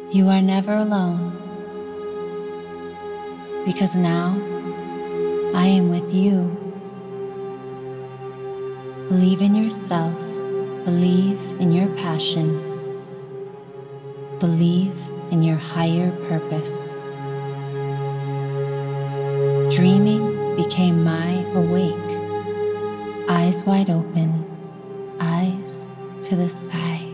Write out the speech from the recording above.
You are never alone, because now I am with you. Believe in yourself, believe in your passion, believe in your higher purpose. Dreaming became my awake, eyes wide open, eyes to the sky.